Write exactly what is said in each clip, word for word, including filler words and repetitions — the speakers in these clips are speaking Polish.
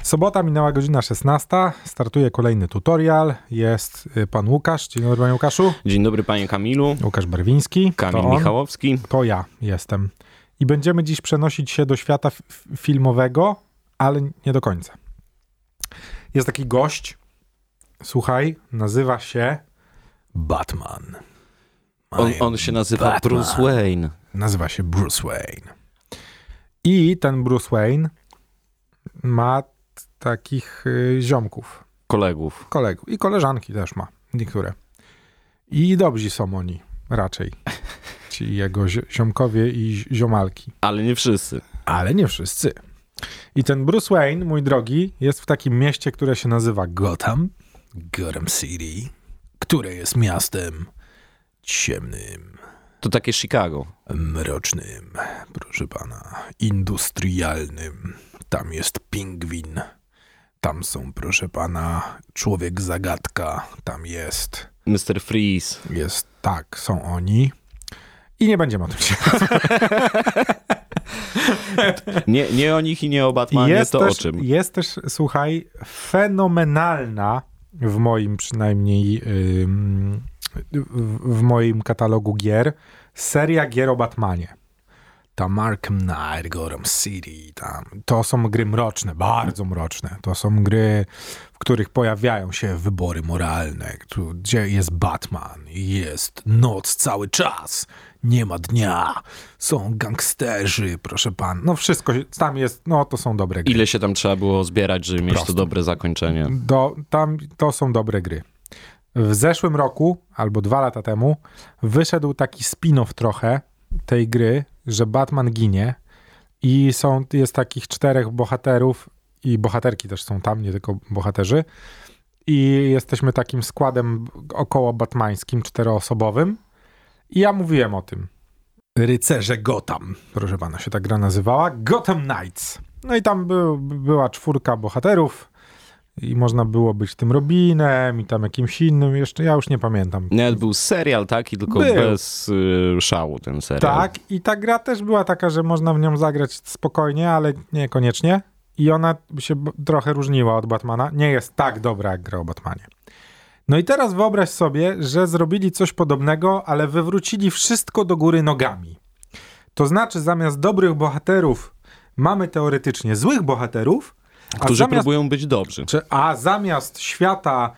Sobota, minęła godzina szesnasta, startuje kolejny tutorial, jest pan Łukasz. Dzień dobry, panie Łukaszu. Dzień dobry, panie Kamilu. Łukasz Barwiński. Kamil to on, Michałowski. To ja jestem. I będziemy dziś przenosić się do świata f- filmowego, ale nie do końca. Jest taki gość, słuchaj, nazywa się Batman. On, on się nazywa Batman. Bruce Wayne. Nazywa się Bruce Wayne. I ten Bruce Wayne ma t- takich y, ziomków, Kolegów. kolegów i koleżanki też ma, niektóre. I dobrzy są oni raczej, ci jego zi- ziomkowie i zi- ziomalki. Ale nie wszyscy. Ale nie wszyscy. I ten Bruce Wayne, mój drogi, jest w takim mieście, które się nazywa Gotham, Gotham City, które jest miastem ciemnym, To takie Chicago. mrocznym, proszę pana, industrialnym. Tam jest pingwin, tam są, proszę pana, człowiek zagadka, tam jest, mister Freeze. jest, tak, są oni. I nie będziemy o tym się Nie, nie o nich i nie o Batmanie, jest to też, o czym? Jest też, słuchaj, fenomenalna w moim przynajmniej ym, w, w moim katalogu gier seria gier o Batmanie. Tam Arkham Knight, Gotham City, tam. To są gry mroczne, bardzo mroczne. To są gry, w których pojawiają się wybory moralne, tu, gdzie jest Batman, jest noc cały czas, nie ma dnia, są gangsterzy, proszę pan. No wszystko tam jest, no to są dobre gry. Ile się tam trzeba było zbierać, żeby mieć Prosto. to dobre zakończenie? Do, tam to są dobre gry. W zeszłym roku, albo dwa lata temu, wyszedł taki spin-off trochę tej gry, że Batman ginie i są, jest takich czterech bohaterów i bohaterki też są tam, nie tylko bohaterzy. I jesteśmy takim składem około batmańskim, czteroosobowym. I ja mówiłem o tym. Rycerze Gotham, proszę pana, się ta gra nazywała. Gotham Knights. No i tam był, była czwórka bohaterów i można było być tym Robinem i tam jakimś innym, jeszcze ja już nie pamiętam. Nawet był serial taki, tylko Był. bez y, szału ten serial. Tak, i ta gra też była taka, że można w nią zagrać spokojnie, ale niekoniecznie. I ona się b- trochę różniła od Batmana. Nie jest tak dobra, jak gra o Batmanie. No i teraz wyobraź sobie, że zrobili coś podobnego, ale wywrócili wszystko do góry nogami. To znaczy, zamiast dobrych bohaterów mamy teoretycznie złych bohaterów, a Którzy zamiast, próbują być dobrzy. czy, a zamiast świata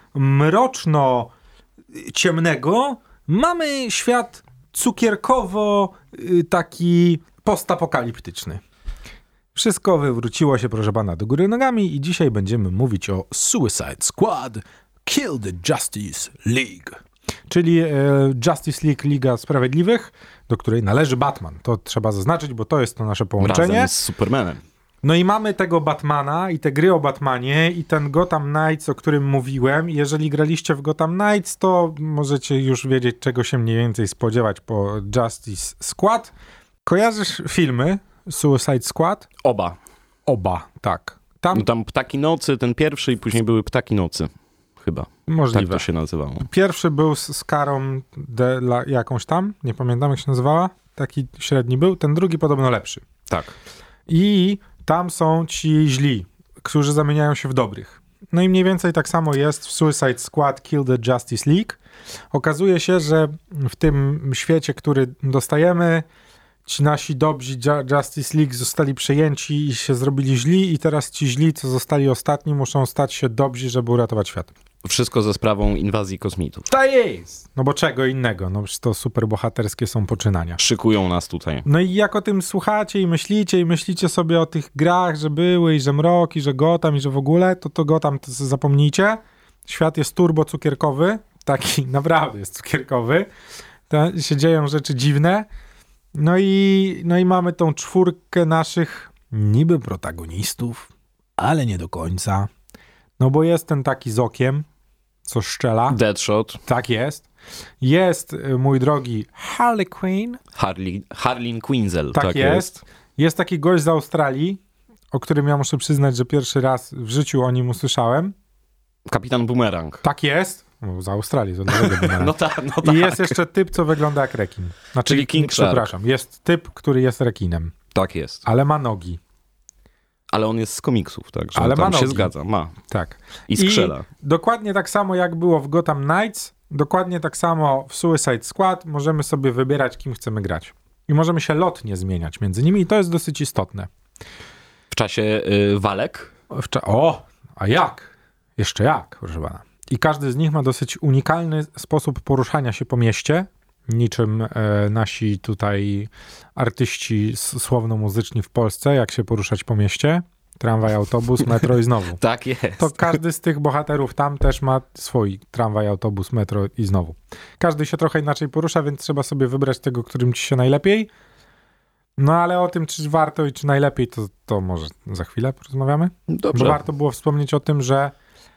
mroczno-ciemnego mamy świat cukierkowo y, taki postapokaliptyczny. Wszystko wywróciło się, proszę pana, do góry nogami i dzisiaj będziemy mówić o Suicide Squad Kill the Justice League. Czyli e, Justice League, Liga Sprawiedliwych, do której należy Batman. To trzeba zaznaczyć, bo to jest to nasze połączenie. Razem z Supermanem. No i mamy tego Batmana i te gry o Batmanie i ten Gotham Knights, o którym mówiłem. Jeżeli graliście w Gotham Knights, to możecie już wiedzieć, czego się mniej więcej spodziewać po Justice Squad. Kojarzysz filmy Suicide Squad? Oba. Oba, tak. Tam No tam Ptaki Nocy, ten pierwszy i później były Ptaki Nocy. Chyba. możliwe. Tak to się nazywało. Pierwszy był z, z Karą de la, jakąś tam, nie pamiętam jak się nazywała. Taki średni był. Ten drugi podobno lepszy. Tak. I tam są ci źli, którzy zamieniają się w dobrych. No i mniej więcej tak samo jest w Suicide Squad Kill the Justice League. Okazuje się, że w tym świecie, który dostajemy, ci nasi dobrzy Ju- Justice League zostali przejęci i się zrobili źli i teraz ci źli, co zostali ostatni, muszą stać się dobrzy, żeby uratować świat. Wszystko ze sprawą inwazji kosmitów. To jest! No bo czego innego? No przecież to superbohaterskie są poczynania. Szykują nas tutaj. No i jak o tym słuchacie i myślicie i myślicie sobie o tych grach, że były i że Mrok i że Gotham i że w ogóle, to to Gotham to zapomnijcie. Świat jest turbo cukierkowy, taki naprawdę jest cukierkowy. To się dzieją rzeczy dziwne. No i, no i mamy tą czwórkę naszych niby protagonistów, ale nie do końca. No bo jest ten taki z okiem, co szczela. Deadshot. Tak jest. Jest, mój drogi, Harley Quinn. Harley, Harleen Quinzel. Tak, Tak, jest. jest. Jest taki gość z Australii, o którym ja muszę przyznać, że pierwszy raz w życiu o nim usłyszałem. Kapitan Boomerang. Tak jest. No, z Australii, to dlatego. No tak, no tak. I jest jeszcze typ, co wygląda jak rekin. Znaczy, Czyli King Shark. przepraszam, jest typ, który jest rekinem, Tak jest. ale ma nogi. Ale on jest z komiksów, także Ale tam ma się nogi. zgadza, ma. Tak. I skrzela. I dokładnie tak samo jak było w Gotham Knights, dokładnie tak samo w Suicide Squad możemy sobie wybierać, kim chcemy grać. I możemy się lotnie zmieniać między nimi i to jest dosyć istotne. W czasie y, walek? W cza- o, a jak? Jeszcze jak, proszę pana. I każdy z nich ma dosyć unikalny sposób poruszania się po mieście, niczym e, nasi tutaj artyści s- słowno-muzyczni w Polsce, jak się poruszać po mieście. Tramwaj, autobus, metro i znowu. Tak jest. To każdy z tych bohaterów tam też ma swój tramwaj, autobus, metro i znowu. Każdy się trochę inaczej porusza, więc trzeba sobie wybrać tego, którym ci się najlepiej. No ale o tym, czy warto i czy najlepiej, to, to może za chwilę porozmawiamy. Dobrze. Bo warto było wspomnieć o tym, że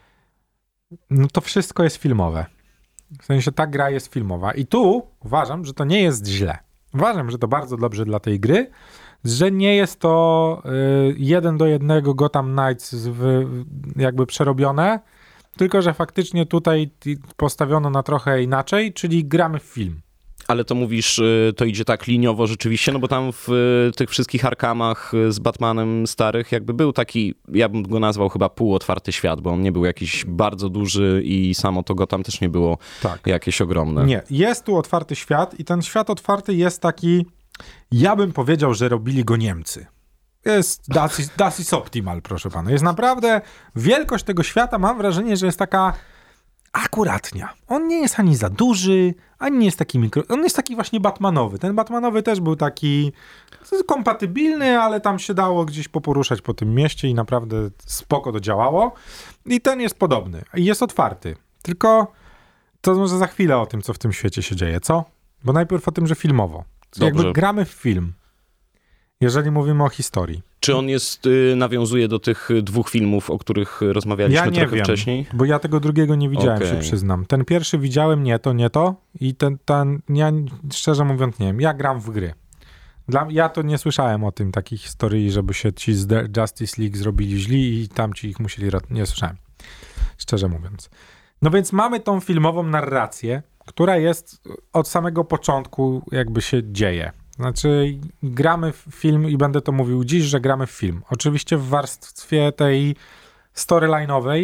no to wszystko jest filmowe. W sensie ta gra jest filmowa. I tu uważam, że to nie jest źle. Uważam, że to bardzo dobrze dla tej gry, że nie jest to y, jeden do jednego Gotham Knights w, jakby przerobione, tylko że faktycznie tutaj postawiono na trochę inaczej, czyli gramy w film. Ale to mówisz, y, to idzie tak liniowo rzeczywiście, no bo tam w y, tych wszystkich Arkhamach y, z Batmanem starych jakby był taki, ja bym go nazwał chyba półotwarty świat, bo on nie był jakiś bardzo duży i samo to Gotham też nie było Tak. jakieś ogromne. Nie, jest tu otwarty świat i ten świat otwarty jest taki, ja bym powiedział, że robili go Niemcy. Jest, das ist, das ist optimal, proszę pana. Jest naprawdę, wielkość tego świata, mam wrażenie, że jest taka akuratnia. On nie jest ani za duży, ani nie jest taki mikro... On jest taki właśnie Batmanowy. Ten Batmanowy też był taki kompatybilny, ale tam się dało gdzieś poporuszać po tym mieście i naprawdę spoko to działało. I ten jest podobny. I jest otwarty. Tylko to może za chwilę o tym, co w tym świecie się dzieje, co? Bo najpierw o tym, że filmowo. Dobrze. Jakby gramy w film. Jeżeli mówimy o historii. Czy on jest, y, nawiązuje do tych dwóch filmów, o których rozmawialiśmy Ja nie trochę wiem, wcześniej? bo ja tego drugiego nie widziałem, Okej. się przyznam. Ten pierwszy widziałem, nie to, nie to i ten, ten ja szczerze mówiąc nie wiem, ja gram w gry. Dla, ja to nie słyszałem o tym, takiej historii, żeby się ci z The Justice League zrobili źli i tamci ich musieli ratować. Nie słyszałem, szczerze mówiąc. No więc mamy tą filmową narrację, która jest od samego początku jakby się dzieje. Znaczy gramy w film i będę to mówił dziś, że gramy w film. Oczywiście w warstwie tej storyline'owej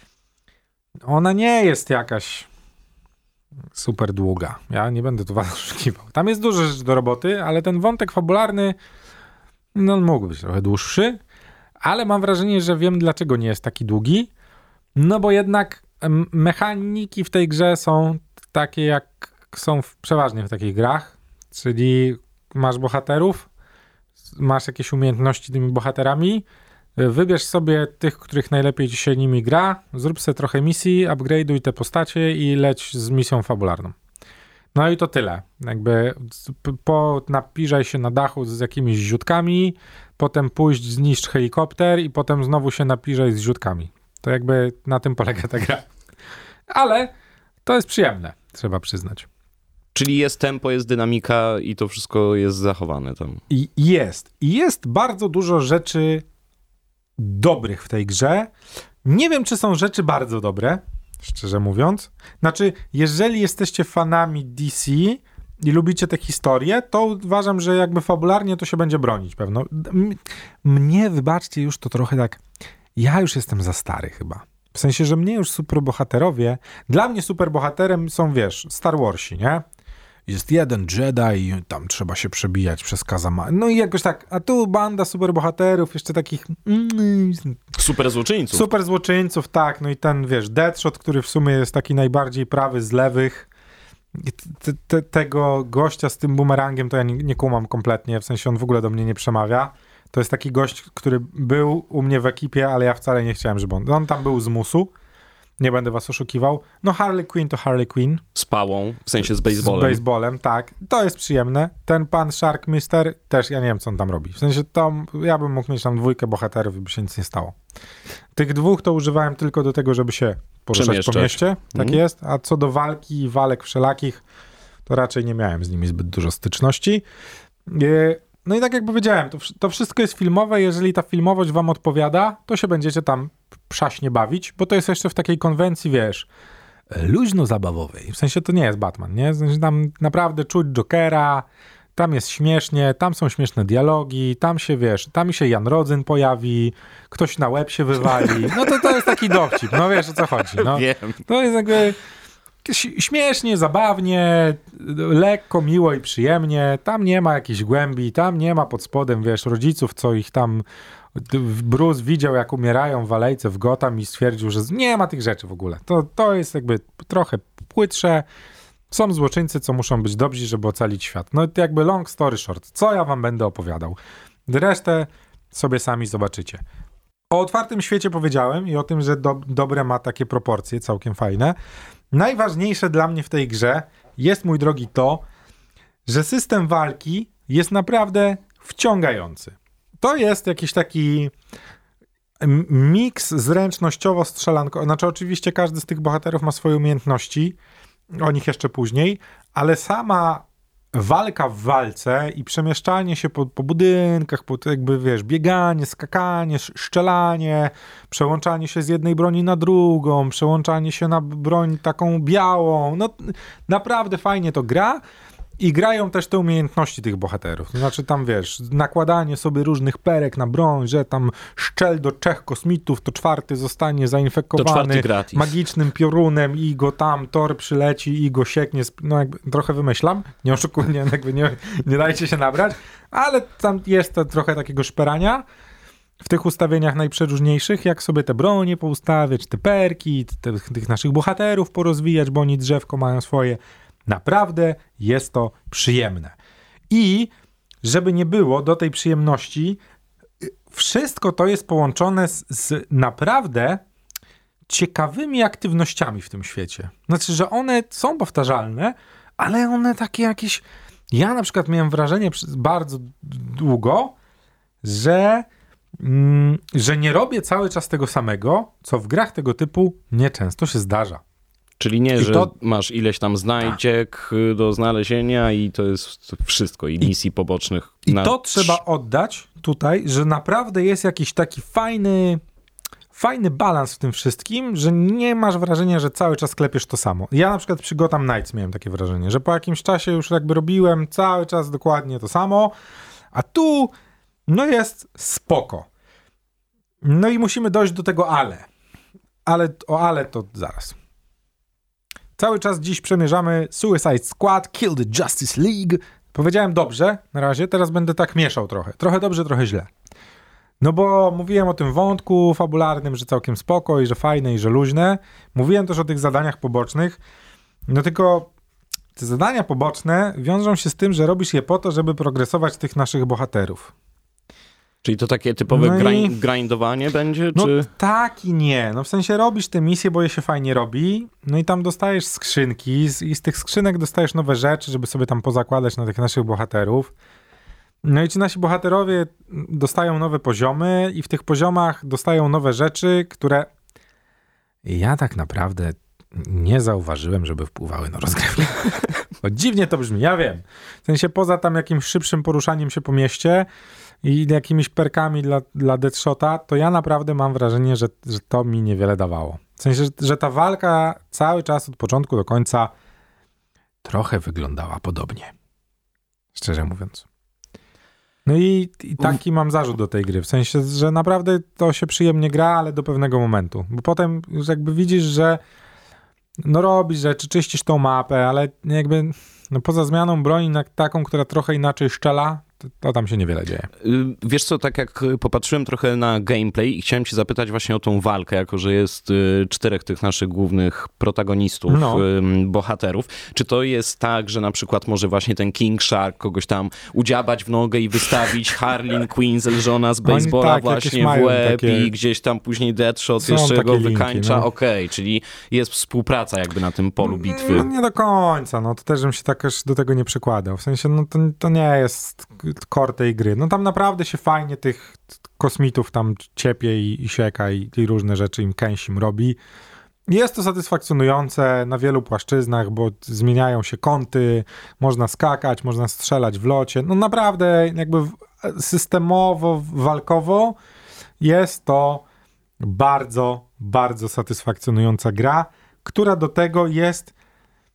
ona nie jest jakaś super długa. Ja nie będę tu was oszukiwał. Tam jest dużo rzeczy do roboty, ale ten wątek fabularny no mógł być trochę dłuższy, ale mam wrażenie, że wiem dlaczego nie jest taki długi. No bo jednak mechaniki w tej grze są takie jak są w, przeważnie w takich grach, czyli masz bohaterów, masz jakieś umiejętności tymi bohaterami, wybierz sobie tych, których najlepiej ci się nimi gra, zrób sobie trochę misji, upgrade'uj te postacie i leć z misją fabularną. No i to tyle. Jakby po, napirzaj się na dachu z jakimiś ziutkami, potem pójść zniszcz helikopter i potem znowu się napirzaj z ziutkami. To jakby na tym polega ta gra. Ale to jest przyjemne, trzeba przyznać. Czyli jest tempo, jest dynamika i to wszystko jest zachowane tam. I jest. I jest bardzo dużo rzeczy dobrych w tej grze. Nie wiem, czy są rzeczy bardzo dobre, szczerze mówiąc. Znaczy, jeżeli jesteście fanami D C i lubicie te historie, to uważam, że jakby fabularnie to się będzie bronić pewno. M- mnie, wybaczcie, już to trochę tak... Ja już jestem za stary chyba. W sensie, że mnie już superbohaterowie... Dla mnie superbohaterem są, wiesz, Star Warsi, nie? Jest jeden Jedi i tam trzeba się przebijać przez Kazama. No i jakoś tak, a tu banda superbohaterów, jeszcze takich... Mm, Super złoczyńców. super złoczyńców, tak. No i ten, wiesz, Deadshot, który w sumie jest taki najbardziej prawy z lewych. Te, te, tego gościa z tym bumerangiem to ja nie, nie kumam kompletnie, w sensie on w ogóle do mnie nie przemawia. To jest taki gość, który był u mnie w ekipie, ale ja wcale nie chciałem, żeby on... On tam był z musu. Nie będę was oszukiwał. No Harley Quinn to Harley Quinn. Z pałą, w sensie z baseballem. Z baseballem, tak. To jest przyjemne. Ten pan Shark Mister też, ja nie wiem, co on tam robi. W sensie to, ja bym mógł mieć tam dwójkę bohaterów i by się nic nie stało. Tych dwóch to używałem tylko do tego, żeby się poruszać po mieście. Tak mm. jest. A co do walki i walek wszelakich, to raczej nie miałem z nimi zbyt dużo styczności. No i tak jak powiedziałem, to, to wszystko jest filmowe. Jeżeli ta filmowość wam odpowiada, to się będziecie tam przaśnie bawić, bo to jest jeszcze w takiej konwencji, wiesz, luźno-zabawowej. W sensie to nie jest Batman, nie? W sensie tam naprawdę czuć Jokera, tam jest śmiesznie, tam są śmieszne dialogi, tam się, wiesz, tam się Jan Rodzyn pojawi, ktoś na łeb się wywali. No to to jest taki dowcip, no wiesz o co chodzi. No. Wiem. To jest jakby śmiesznie, zabawnie, lekko, miło i przyjemnie. Tam nie ma jakiejś głębi, tam nie ma pod spodem, wiesz, rodziców, co ich tam Bruce widział, jak umierają w alejce w Gotham i stwierdził, że nie ma tych rzeczy w ogóle. To, to jest jakby trochę płytsze. Są złoczyńcy, co muszą być dobrzy, żeby ocalić świat. No jakby long story short. Co ja wam będę opowiadał? Resztę sobie sami zobaczycie. O otwartym świecie powiedziałem i o tym, że do, dobre ma takie proporcje, całkiem fajne. Najważniejsze dla mnie w tej grze jest, mój drogi, to, że system walki jest naprawdę wciągający. To jest jakiś taki miks zręcznościowo-strzelanko. Znaczy oczywiście każdy z tych bohaterów ma swoje umiejętności, o nich jeszcze później, ale sama walka w walce i przemieszczanie się po, po budynkach, po jakby, wiesz, bieganie, skakanie, szczelanie, przełączanie się z jednej broni na drugą, przełączanie się na broń taką białą, no naprawdę fajnie to gra. I grają też te umiejętności tych bohaterów. To znaczy tam, wiesz, nakładanie sobie różnych perek na broń, że tam szczel do trzech kosmitów, to czwarty zostanie zainfekowany magicznym piorunem i go tam Thor przyleci i go sieknie. No jakby trochę wymyślam, nie oszukuję, nie, jakby nie, nie dajcie się nabrać, ale tam jest to trochę takiego szperania w tych ustawieniach najprzeróżniejszych, jak sobie te bronie poustawiać, te perki, te, tych naszych bohaterów porozwijać, bo oni drzewko mają swoje. Naprawdę jest to przyjemne. I żeby nie było, do tej przyjemności wszystko to jest połączone z, z naprawdę ciekawymi aktywnościami w tym świecie. Znaczy, że one są powtarzalne, ale one takie jakieś... Ja na przykład miałem wrażenie przez bardzo długo, że, mm, że nie robię cały czas tego samego, co w grach tego typu nieczęsto się zdarza. Czyli nie, I że to... masz ileś tam znajdziek do znalezienia i to jest wszystko, i misji I, pobocznych. I na... to trzeba oddać tutaj, że naprawdę jest jakiś taki fajny, fajny balans w tym wszystkim, że nie masz wrażenia, że cały czas klepiesz to samo. Ja na przykład przy Gotham Knights miałem takie wrażenie, że po jakimś czasie już jakby robiłem cały czas dokładnie to samo, a tu no jest spoko. No i musimy dojść do tego ale. Ale o ale to zaraz. Cały czas dziś przemierzamy Suicide Squad, Kill the Justice League. Powiedziałem dobrze na razie, teraz będę tak mieszał trochę. Trochę dobrze, trochę źle. No bo mówiłem o tym wątku fabularnym, że całkiem spoko i że fajne i że luźne. Mówiłem też o tych zadaniach pobocznych. No tylko te zadania poboczne wiążą się z tym, że robisz je po to, żeby progresować tych naszych bohaterów. Czyli to takie typowe no grind, i... grindowanie będzie? No czy... tak i nie. No w sensie robisz te misje, bo je się fajnie robi, no i tam dostajesz skrzynki i z tych skrzynek dostajesz nowe rzeczy, żeby sobie tam pozakładać na tych naszych bohaterów. No i ci nasi bohaterowie dostają nowe poziomy i w tych poziomach dostają nowe rzeczy, które ja tak naprawdę nie zauważyłem, żeby wpływały na rozgrywkę. Bo dziwnie to brzmi, ja wiem. W sensie poza tam jakimś szybszym poruszaniem się po mieście i jakimiś perkami dla, dla Deadshota, to ja naprawdę mam wrażenie, że, że to mi niewiele dawało. W sensie, że, że ta walka cały czas od początku do końca trochę wyglądała podobnie. Szczerze mówiąc. No i, i taki mam zarzut do tej gry. W sensie, że naprawdę to się przyjemnie gra, ale do pewnego momentu. Bo potem już jakby widzisz, że no robisz rzeczy, czyścisz tą mapę, ale jakby no poza zmianą broni na taką, która trochę inaczej szczela, to, to tam się niewiele dzieje. Wiesz co, tak jak popatrzyłem trochę na gameplay i chciałem cię zapytać właśnie o tą walkę, jako że jest czterech tych naszych głównych protagonistów, no. bohaterów. Czy to jest tak, że na przykład może właśnie ten King Shark kogoś tam udziabać w nogę i wystawić Harley Quinn zelżona z baseballa tak, właśnie w łeb takie... i gdzieś tam później Deadshot Są jeszcze go linki, wykańcza. No. Okej, okay, czyli jest współpraca jakby na tym polu bitwy. No, nie do końca, no to też bym się tak aż do tego nie przykładał. W sensie, no to, to nie jest core tej gry. No tam naprawdę się fajnie tych kosmitów tam ciepie i, i sieka i, i różne rzeczy im kęsim robi. Jest to satysfakcjonujące na wielu płaszczyznach, bo zmieniają się kąty, można skakać, można strzelać w locie. No naprawdę jakby systemowo, walkowo jest to bardzo, bardzo satysfakcjonująca gra, która do tego jest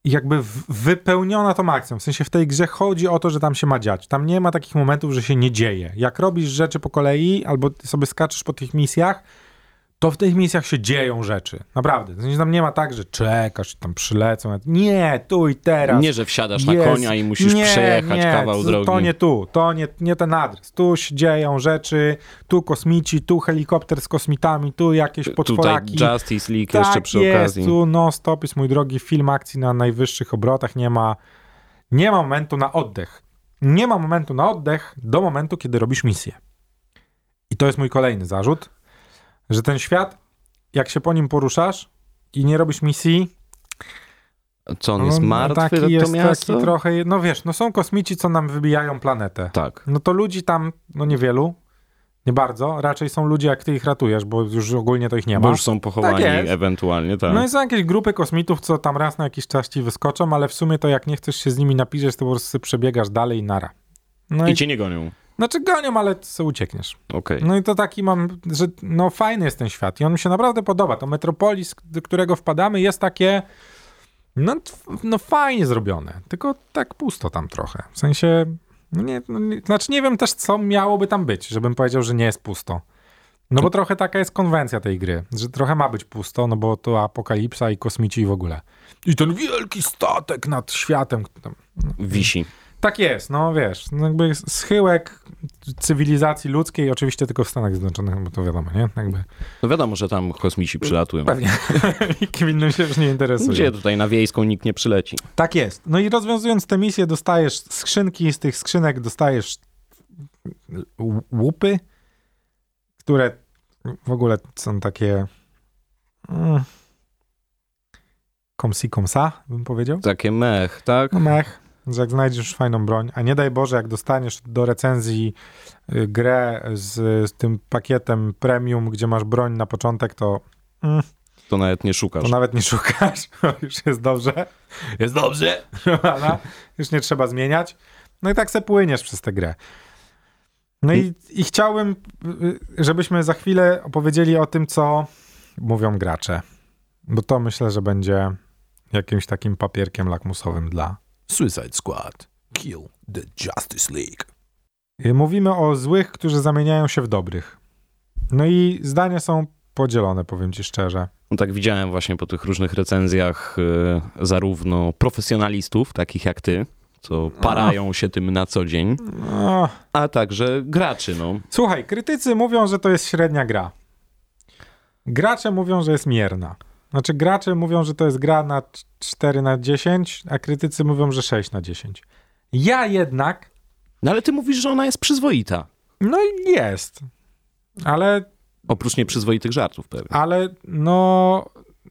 jakby w, wypełniona to maksimum. W sensie w tej grze chodzi o to, że tam się ma dziać. Tam nie ma takich momentów, że się nie dzieje. Jak robisz rzeczy po kolei, albo sobie skaczesz po tych misjach, to w tych misjach się dzieją rzeczy. Naprawdę. W sensie tam nie ma tak, że czekasz, tam przylecą. Nie, tu i teraz. Nie, że wsiadasz jest. na konia i musisz nie, przejechać nie, kawał to, drogi. To nie tu, to nie, nie ten adres. Tu się dzieją rzeczy, tu kosmici, tu helikopter z kosmitami, tu jakieś potworaki. Tutaj Justice League tak jeszcze przy jest, okazji. Tu non stop jest, mój drogi, film akcji na najwyższych obrotach. Nie ma, nie ma momentu na oddech. Nie ma momentu na oddech do momentu, kiedy robisz misję. I to jest mój kolejny zarzut, że ten świat, jak się po nim poruszasz i nie robisz misji... Co, on jest no, martwy, taki to jest miasto? taki trochę, no wiesz, no są kosmici, co nam wybijają planetę. Tak. No to ludzi tam, no niewielu, nie bardzo, raczej są ludzie, jak ty ich ratujesz, bo już ogólnie to ich nie ma. Bo już są pochowani Tak jest. ewentualnie, tak. No i są jakieś grupy kosmitów, co tam raz na jakiś czas ci wyskoczą, ale w sumie to jak nie chcesz się z nimi napiszeć, to po prostu przebiegasz dalej i nara. No I, i cię nie gonią. Znaczy gonią, ale co uciekniesz. Okej. No i to taki mam, że no fajny jest ten świat i on mi się naprawdę podoba. To Metropolis, do którego wpadamy, jest takie no, no fajnie zrobione, tylko tak pusto tam trochę. W sensie, no nie, no nie, znaczy nie wiem też, co miałoby tam być, żebym powiedział, że nie jest pusto. No bo trochę taka jest konwencja tej gry, że trochę ma być pusto, no bo to apokalipsa i kosmici i w ogóle. I ten wielki statek nad światem. Tam, no. Wisi. Tak jest, no wiesz, no jakby schyłek cywilizacji ludzkiej, oczywiście tylko w Stanach Zjednoczonych, bo to wiadomo, nie? Jakby... No wiadomo, że tam kosmici przylatują. Pewnie. Nikim innym się już nie interesuje. Gdzie tutaj na wiejską nikt nie przyleci. Tak jest. No i rozwiązując te misje, dostajesz skrzynki, z tych skrzynek dostajesz łupy, które w ogóle są takie mm, komsi komsa, bym powiedział. Takie mech, tak? No mech. Że jak znajdziesz fajną broń, a nie daj Boże, jak dostaniesz do recenzji y, grę z, z tym pakietem premium, gdzie masz broń na początek, to mm, To nawet nie szukasz. to nawet nie szukasz. Już jest dobrze. Jest dobrze. Już nie trzeba zmieniać. No i tak se płyniesz przez tę grę. No i, i chciałbym, y, żebyśmy za chwilę opowiedzieli o tym, co mówią gracze. Bo to myślę, że będzie jakimś takim papierkiem lakmusowym dla Suicide Squad. Kill the Justice League. Mówimy o złych, którzy zamieniają się w dobrych. No i zdania są podzielone, powiem ci szczerze. No tak widziałem właśnie po tych różnych recenzjach y, zarówno profesjonalistów, takich jak ty, co parają się tym na co dzień, No. a także graczy, no. Słuchaj, krytycy mówią, że to jest średnia gra. Gracze mówią, że jest mierna. Znaczy gracze mówią, że to jest gra na cztery na dziesięć, a krytycy mówią, że sześć na dziesięć. Ja jednak... No ale ty mówisz, że ona jest przyzwoita. No i jest. Ale... Oprócz nieprzyzwoitych żartów pewnie. Ale no...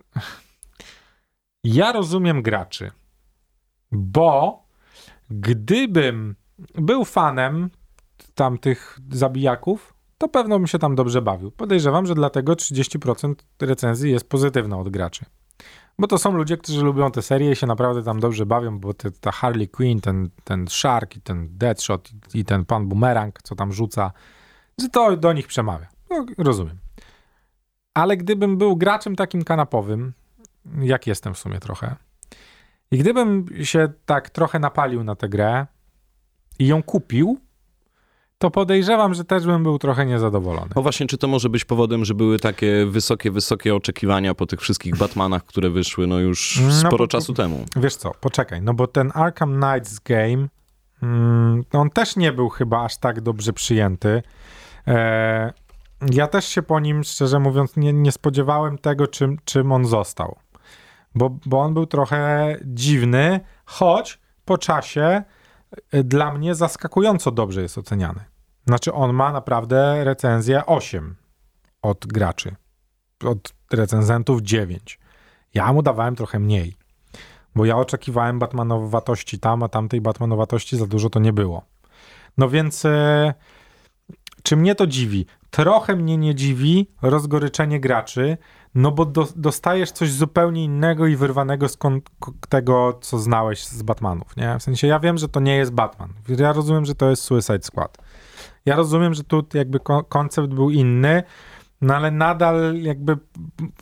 Ja rozumiem graczy. Bo gdybym był fanem tamtych zabijaków, to pewno bym się tam dobrze bawił. Podejrzewam, że dlatego trzydzieści procent recenzji jest pozytywna od graczy. Bo to są ludzie, którzy lubią tę serię i się naprawdę tam dobrze bawią, bo te, ta Harley Quinn, ten, ten Shark i ten Deadshot i, i ten pan Boomerang, co tam rzuca, że to do nich przemawia. No, rozumiem. Ale gdybym był graczem takim kanapowym, jak jestem w sumie trochę, i gdybym się tak trochę napalił na tę grę i ją kupił, to podejrzewam, że też bym był trochę niezadowolony. No właśnie, czy to może być powodem, że były takie wysokie, wysokie oczekiwania po tych wszystkich Batmanach, które wyszły no już No sporo bo- czasu temu? Wiesz co, poczekaj, no bo ten Arkham Knights game, mm, on też nie był chyba aż tak dobrze przyjęty. E, ja też się po nim, szczerze mówiąc, nie, nie spodziewałem tego, czym, czym on został. Bo, bo on był trochę dziwny, choć po czasie e, dla mnie zaskakująco dobrze jest oceniany. Znaczy on ma naprawdę recenzję osiem od graczy. Od recenzentów dziewięć. Ja mu dawałem trochę mniej. Bo ja oczekiwałem Batmanowatości tam, a tamtej Batmanowatości za dużo to nie było. No więc e, czy mnie to dziwi? Trochę mnie nie dziwi rozgoryczenie graczy, no bo do, dostajesz coś zupełnie innego i wyrwanego z kon- k- tego, co znałeś z Batmanów, nie? W sensie ja wiem, że to nie jest Batman. Ja rozumiem, że to jest Suicide Squad. Ja rozumiem, że tu jakby ko- koncept był inny, no ale nadal jakby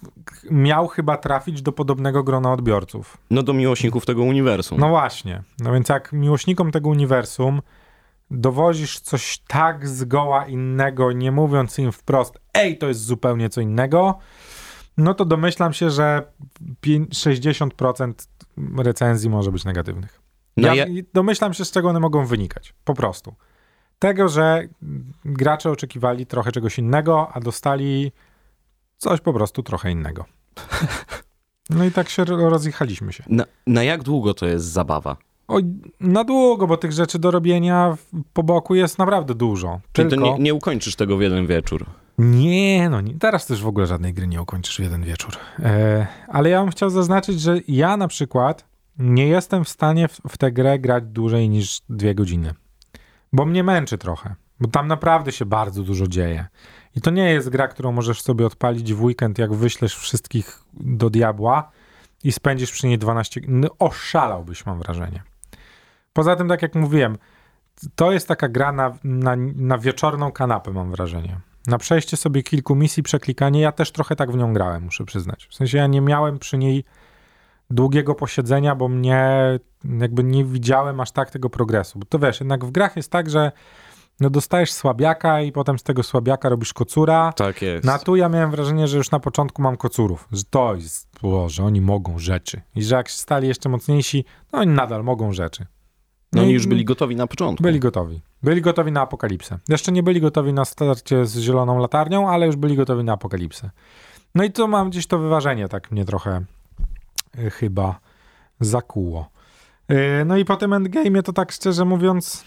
miał chyba trafić do podobnego grona odbiorców. No do miłośników tego uniwersum. No właśnie. No więc jak miłośnikom tego uniwersum dowozisz coś tak zgoła innego, nie mówiąc im wprost, ej, to jest zupełnie co innego, no to domyślam się, że sześćdziesiąt procent recenzji może być negatywnych. No ja, ja... Domyślam się, z czego one mogą wynikać. Po prostu. Tego, że gracze oczekiwali trochę czegoś innego, a dostali coś po prostu trochę innego. No i tak się rozjechaliśmy się. Na, na jak długo to jest zabawa? Oj, na długo, bo tych rzeczy do robienia po boku jest naprawdę dużo. Czyli Tylko... to nie, nie ukończysz tego w jeden wieczór? Nie, no nie. Teraz też w ogóle żadnej gry nie ukończysz w jeden wieczór. E, ale ja bym chciał zaznaczyć, że ja na przykład nie jestem w stanie w, w tę grę grać dłużej niż dwie godziny. Bo mnie męczy trochę. Bo tam naprawdę się bardzo dużo dzieje. I to nie jest gra, którą możesz sobie odpalić w weekend, jak wyślesz wszystkich do diabła i spędzisz przy niej dwanaście... No, oszalałbyś, mam wrażenie. Poza tym, tak jak mówiłem, to jest taka gra na, na, na wieczorną kanapę, mam wrażenie. Na przejście sobie kilku misji, przeklikanie. Ja też trochę tak w nią grałem, muszę przyznać. W sensie ja nie miałem przy niej długiego posiedzenia, bo mnie jakby nie widziałem aż tak tego progresu. Bo to wiesz, jednak w grach jest tak, że no dostajesz słabiaka i potem z tego słabiaka robisz kocura. Tak jest. No a tu ja miałem wrażenie, że już na początku mam kocurów. Że to jest, bo, że oni mogą rzeczy. I że jak się stali jeszcze mocniejsi, no oni nadal mogą rzeczy. No oni już byli gotowi na początku. Byli gotowi. Byli gotowi na apokalipsę. Jeszcze nie byli gotowi na starcie z zieloną latarnią, ale już byli gotowi na apokalipsę. No i tu mam gdzieś to wyważenie, tak mnie trochę y, chyba zakuło. Y, no i po tym endgame'ie to tak szczerze mówiąc...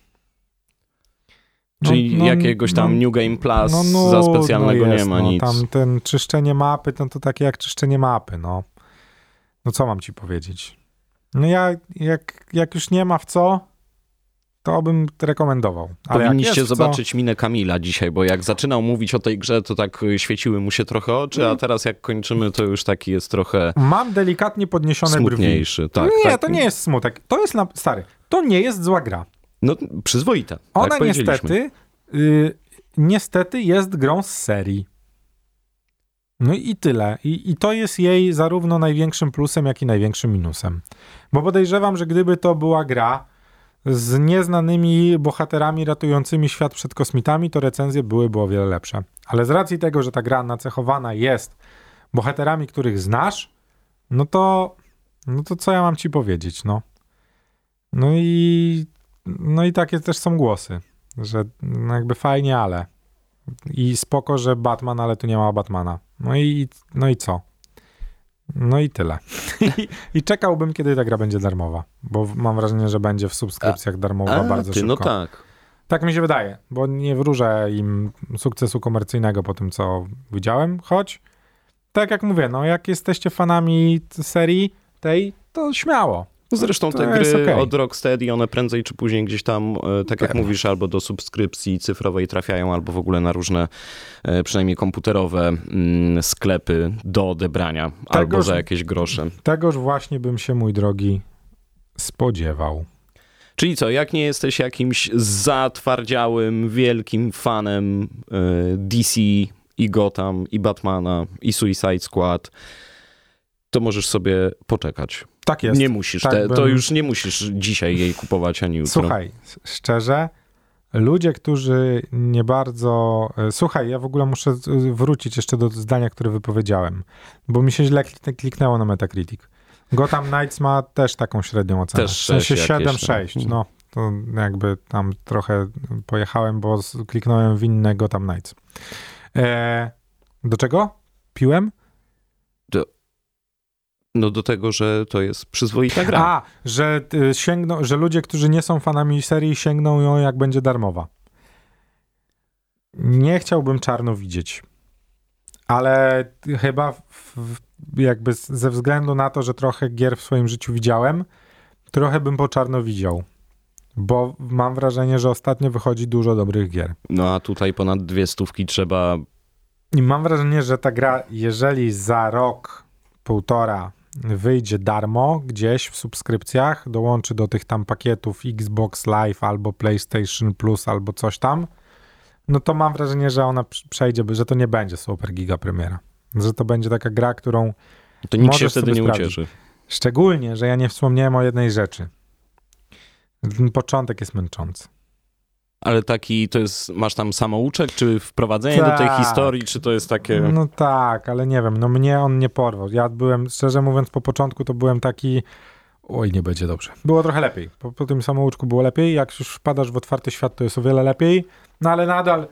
Czyli no, no, jakiegoś tam no, New Game Plus no, no, za specjalnego no jest, nie ma no, nic. Tam ten czyszczenie mapy, no to takie jak czyszczenie mapy, no. No co mam ci powiedzieć? No ja, jak, jak już nie ma w co, to bym rekomendował. Ale powinniście jak zobaczyć co... minę Kamila dzisiaj, bo jak zaczynał mówić o tej grze, to tak świeciły mu się trochę oczy, a teraz jak kończymy, to już taki jest trochę Mam delikatnie podniesione smutniejszy. brwi. Tak, nie, tak. to nie jest smutek. To jest, na... stary, to nie jest zła gra. No przyzwoita. Ona tak niestety, yy, niestety jest grą z serii. No i tyle. I, I to jest jej zarówno największym plusem, jak i największym minusem. Bo podejrzewam, że gdyby to była gra z nieznanymi bohaterami ratującymi świat przed kosmitami, to recenzje byłyby o wiele lepsze. Ale z racji tego, że ta gra nacechowana jest bohaterami, których znasz, no to, no to co ja mam ci powiedzieć, no. No i, no i takie też są głosy, że no jakby fajnie, ale i spoko, że Batman, ale tu nie ma Batmana. No i, no i co? No i tyle. I, I czekałbym, kiedy ta gra będzie darmowa, bo mam wrażenie, że będzie w subskrypcjach darmowa a, bardzo ty, szybko. No tak. Tak mi się wydaje, bo nie wróżę im sukcesu komercyjnego po tym, co widziałem, choć tak jak mówię, no jak jesteście fanami serii tej, to śmiało. Zresztą to te gry okay. od Rocksteady, one prędzej czy później gdzieś tam, tak jak Pewnie. mówisz, albo do subskrypcji cyfrowej trafiają, albo w ogóle na różne, przynajmniej komputerowe sklepy do odebrania, Tegoż, albo za jakieś grosze. Tegoż właśnie bym się, mój drogi, spodziewał. Czyli co, jak nie jesteś jakimś zatwardziałym, wielkim fanem D C i Gotham, i Batmana, i Suicide Squad, to możesz sobie poczekać. Tak jest. Nie musisz, tak te, bym... to już nie musisz dzisiaj jej kupować ani jutro. Słuchaj, szczerze, ludzie, którzy nie bardzo... Słuchaj, ja w ogóle muszę wrócić jeszcze do zdania, które wypowiedziałem, bo mi się źle kliknęło na Metacritic. Gotham Knights ma też taką średnią ocenę. Też w sensie siedem jakieś, sześć. No, to jakby tam trochę pojechałem, bo kliknąłem w inne Gotham Knights. E, do czego? Piłem? Do... No do tego, że to jest przyzwoita gra. A, że y, sięgną, że ludzie, którzy nie są fanami serii, sięgną ją, jak będzie darmowa. Nie chciałbym czarno widzieć. Ale chyba w, w, jakby ze względu na to, że trochę gier w swoim życiu widziałem, trochę bym po czarno widział. Bo mam wrażenie, że ostatnio wychodzi dużo dobrych gier. No a tutaj ponad dwie stówki trzeba... I mam wrażenie, że ta gra, jeżeli za rok, półtora wyjdzie darmo gdzieś w subskrypcjach, dołączy do tych tam pakietów Xbox Live albo PlayStation Plus albo coś tam, no to mam wrażenie, że ona przejdzie, że to nie będzie super giga premiera. że to będzie taka gra, którą To nikt się możesz wtedy sobie nie sprawdzić. ucieszy. Szczególnie, że ja nie wspomniałem o jednej rzeczy. Ten początek jest męczący. Ale taki, to jest, masz tam samouczek, czy wprowadzenie Tak. do tej historii, czy to jest takie... No tak, ale nie wiem, no mnie on nie porwał. Ja byłem, szczerze mówiąc, po początku to byłem taki, oj, nie będzie dobrze. Było trochę lepiej. Po, po tym samouczku było lepiej. Jak już wpadasz w otwarty świat, to jest o wiele lepiej. No ale nadal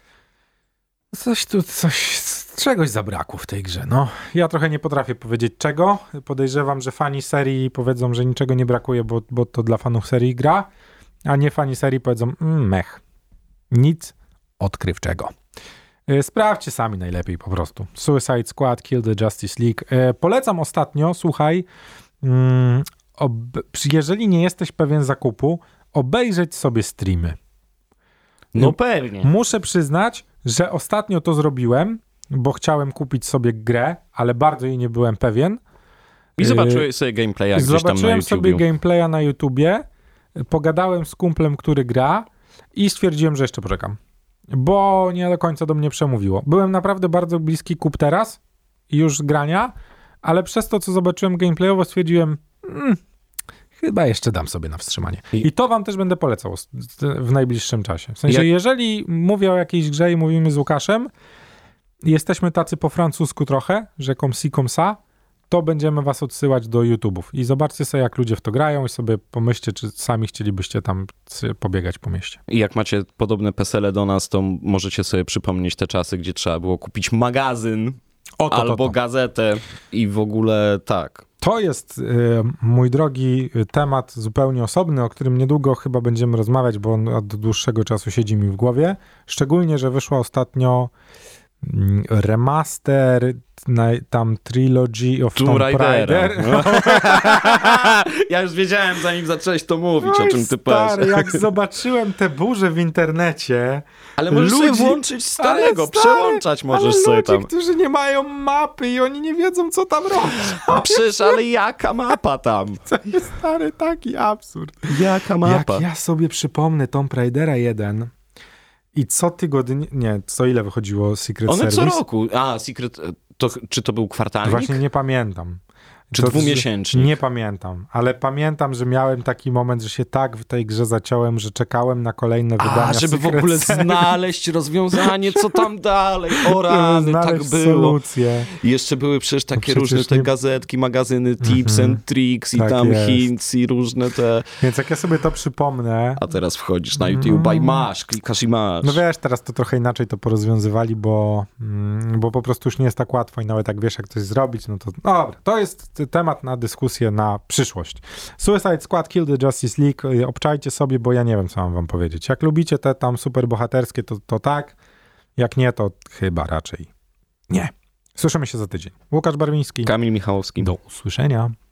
coś tu, coś, czegoś zabrakło w tej grze. No, ja trochę nie potrafię powiedzieć czego. Podejrzewam, że fani serii powiedzą, że niczego nie brakuje, bo, bo to dla fanów serii gra, a nie fani serii powiedzą, mm, mech. Nic odkrywczego. E, Sprawdźcie sami najlepiej po prostu. Suicide Squad, Kill the Justice League. E, Polecam ostatnio, słuchaj, mm, ob, jeżeli nie jesteś pewien zakupu, obejrzeć sobie streamy. No pewnie. Muszę przyznać, że ostatnio to zrobiłem, bo chciałem kupić sobie grę, ale bardzo jej nie byłem pewien. I zobaczyłeś sobie gameplaya gdzieś tam na Zobaczyłem sobie YouTubie. gameplaya na YouTubie, pogadałem z kumplem, który gra i stwierdziłem, że jeszcze poczekam, bo nie do końca do mnie przemówiło. Byłem naprawdę bardzo bliski kup teraz, już grania, ale przez to, co zobaczyłem gameplayowo, stwierdziłem, mm, chyba jeszcze dam sobie na wstrzymanie. I, I- to wam też będę polecał s- w najbliższym czasie. W sensie, Jak- jeżeli mówię o jakiejś grze i mówimy z Łukaszem, jesteśmy tacy po francusku trochę, że comme ci, comme ça, to będziemy was odsyłać do YouTube'ów. I zobaczcie sobie, jak ludzie w to grają i sobie pomyślcie, czy sami chcielibyście tam sobie pobiegać po mieście. I jak macie podobne pesele do nas, to możecie sobie przypomnieć te czasy, gdzie trzeba było kupić magazyn O, to, albo to, to. gazetę i w ogóle tak. To jest, y, mój drogi, y, temat zupełnie osobny, o którym niedługo chyba będziemy rozmawiać, bo on od dłuższego czasu siedzi mi w głowie. Szczególnie, że wyszła ostatnio mm, remaster, na, tam Trilogy of Tomb Tomb Raidera. Raider. Ja już wiedziałem, zanim zacząłeś to mówić, Oj, o czym ty stary, powiesz. jak zobaczyłem te burze w internecie, Ale możesz ludzi- sobie włączyć starego, Ale stary, przełączać możesz ale sobie ludzie, tam. którzy nie mają mapy i oni nie wiedzą, co tam robią. Przecież, ale jaka mapa tam? To jest, stary, taki absurd. Jaka mapa? Jak ja sobie przypomnę Tomb Raidera jeden i co tygodnie, nie, co ile wychodziło Secret One Service? co roku. A, Secret, to, czy to był kwartalnik? Właśnie nie pamiętam. Czy To- dwumiesięcznik? Nie pamiętam, ale pamiętam, że miałem taki moment, że się tak w tej grze zaciąłem, że czekałem na kolejne wydania A, żeby w Secret ogóle Service. znaleźć rozwiązanie, co tam dalej. O Żeby rany, tak znaleźć było. solucję. I jeszcze były przecież takie przecież różne te nie- gazetki, magazyny Tips Mhm. and Tricks i Tak tam jest. hints i różne te... Więc jak ja sobie to przypomnę, A teraz wchodzisz na YouTube i masz, klikasz i masz. no wiesz, teraz to trochę inaczej to porozwiązywali, bo, mm, bo po prostu już nie jest tak łatwo i nawet jak wiesz, jak coś zrobić, no to dobra, to jest t- temat na dyskusję na przyszłość. Suicide Squad, Kill the Justice League, obczajcie sobie, bo ja nie wiem, co mam wam powiedzieć. Jak lubicie te tam superbohaterskie, to, to tak, jak nie, to chyba raczej nie. Słyszymy się za tydzień. Łukasz Barwiński. Kamil Michałowski. Do usłyszenia.